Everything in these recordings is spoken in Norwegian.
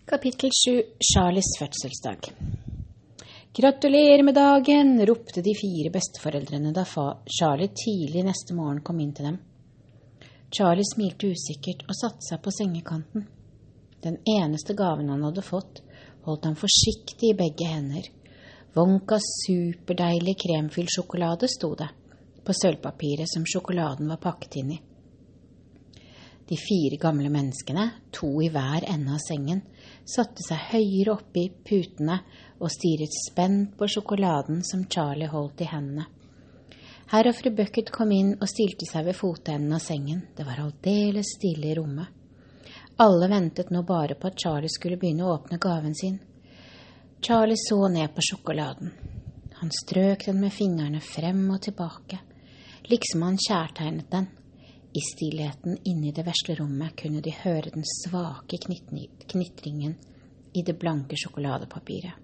Kapittel 7. Charlies fødselsdag. Gratulerer med dagen, ropte de 4 besteforeldrene da Charlie tidlig neste morgen kom inn til dem. Charlie smilte usikkert og satte seg på sengekanten. Den eneste gaven han hadde fått, holdt han forsiktig i begge hender. Wonkas superdeilig kremfylt sjokolade sto det, på sølvpapiret som sjokoladen var pakket inn i. De 4 gamle menneskene, 2 i hver ende av sengen, satte seg høyere oppe i putene og stirret spent på sjokoladen som Charlie holdt i hendene. Herr og fru Bucket kom inn og stilte seg ved fotenden av sengen. Det var aldeles stille i rommet. Alle ventet nå bare på at Charlie skulle begynne å åpne gaven sin. Charlie så ned på sjokoladen. Han strøk den med fingrene frem og tilbake, liksom han kjærtegnet den. I stillheten inne i det vesle rommet kunne de høre den svake knitringen i det blanke sjokoladepapiret.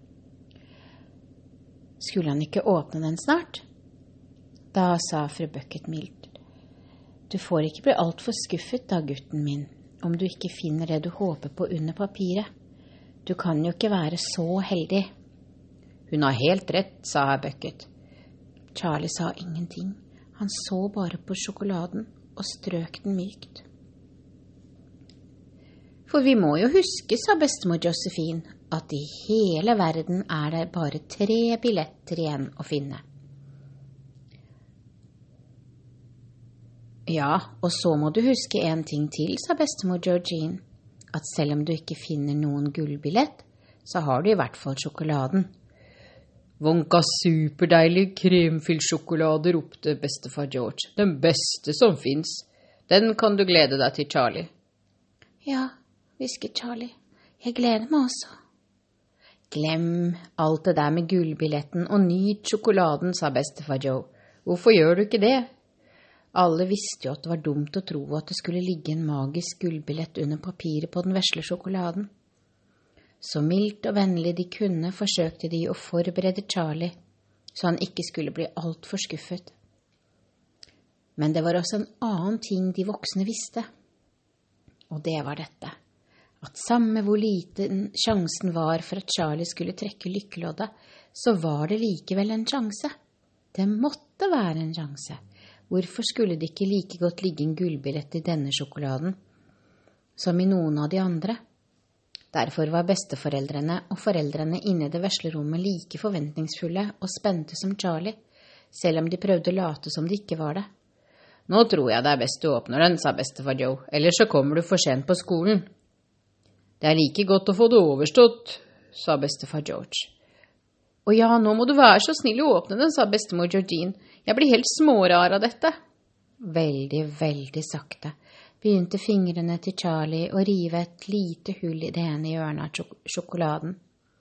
Skulle han ikke åpne den snart? Da sa fru Bucket mildt. Du får ikke bli alt for skuffet da, gutten min, om du ikke finner det du håper på under papiret. Du kan jo ikke være så heldig. Hun har helt rett, sa herr Bucket. Charlie sa ingenting. Han så bare på sjokoladen og strøk den mykt. For vi må jo huske, sa bestemor Josephine, at i hele verden er det bare 3 billetter igjen å finne. Ja, og så må du huske en ting til, sa bestemor Georgine, at selv om du ikke finner noen gullbillett, så har du i hvert fall sjokoladen. Wonkas superdeilig kremfylt sjokolade, ropte bestefar George. Den beste som finnes. Den kan du glede deg til, Charlie. Ja, hvisket Charlie. Jeg gleder meg også. Glem alt det der med gullbilletten og nyt sjokoladen, sa bestefar Joe. Hvorfor gjør du ikke det? Alle visste jo at det var dumt å tro at det skulle ligge en magisk gullbillett under papiret på den vesle sjokoladen. Så mildt og vennlig de kunne, forsøkte de å forberede Charlie, så han ikke skulle bli alt for skuffet. Men det var også en annen ting de voksne visste, og det var dette, at samme hvor liten sjansen var for at Charlie skulle trekke lykkeloddet, så var det likevel en sjanse. Det måtte være en sjanse. Hvorfor skulle det ikke like godt ligge en gullbillett i denne sjokoladen, som i noen av de andre? Derfor var besteforeldrene og foreldrene inne i det vesle rommet like forventningsfulle og spente som Charlie, selv om de prøvde å late som de ikke var det. Nå tror jeg det er best du åpner den, sa bestefar Joe, ellers så kommer du for sent på skolen. Det er like godt å få det overstått, sa bestefar George. Å ja, nå må du være så snill å åpne den, sa bestemor Georgine. Jeg blir helt smårar av dette. Veldig, veldig sakte begynte fingrene til Charlie å rive et lite hull i det ene hjørnet av sjokoladen.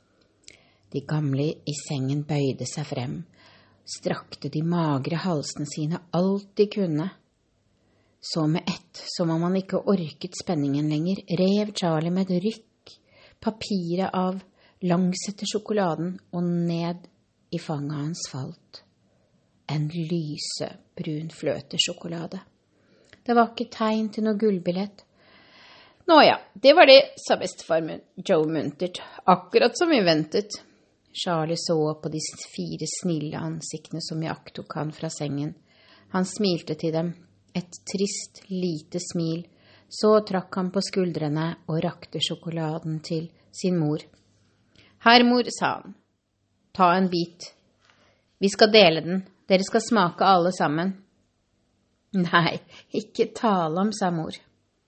De gamle i sengen bøyde seg frem, strakte de magre halsene sine alt de kunne. Så med ett, som om han ikke orket spenningen lenger, rev Charlie med et rykk papiret av langs etter sjokoladen og ned i fanget hans falt. En lysebrun fløtesjokolade. Det var ikke tegn til noe gullbillett. Nå ja, det var det, sa bestefar Joe muntert, akkurat som vi ventet. Charlie så på de 4 snille ansiktene som iakttok han fra sengen. Han smilte til dem, et trist, lite smil. Så trakk han på skuldrene og rakte sjokoladen til sin mor. Hermor, sa han, ta en bit. Vi skal dele den, dere skal smake alle sammen. Nei, ikke tale om, sa mor.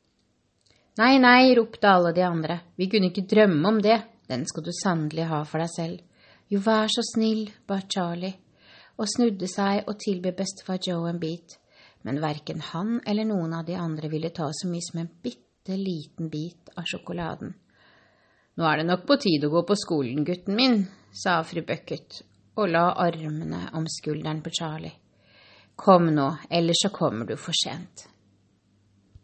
Nei, ropte alle de andre. Vi kunne ikke drømme om det. Den skal du sannelig ha for deg selv. Jo, vær så snill, ba Charlie, og snudde seg og tilbød bestefar Joe en bit. Men hverken han eller noen av de andre ville ta så mye som en bitte liten bit av sjokoladen. Nå er det nok på tide å gå på skolen, gutten min, sa fru Bucket, og la armene om skulderen på Charlie. Kom nå, ellers så kommer du for sent.